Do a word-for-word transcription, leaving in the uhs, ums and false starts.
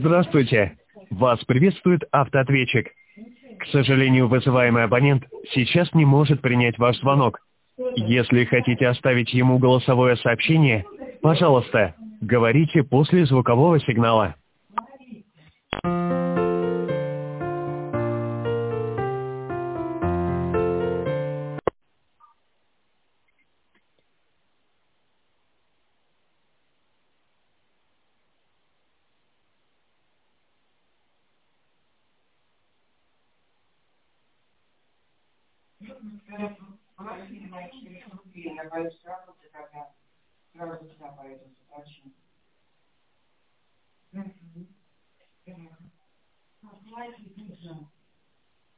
Здравствуйте. Вас приветствует автоответчик. К сожалению, вызываемый абонент сейчас не может принять ваш звонок. Если хотите оставить ему голосовое сообщение, пожалуйста, говорите после звукового сигнала.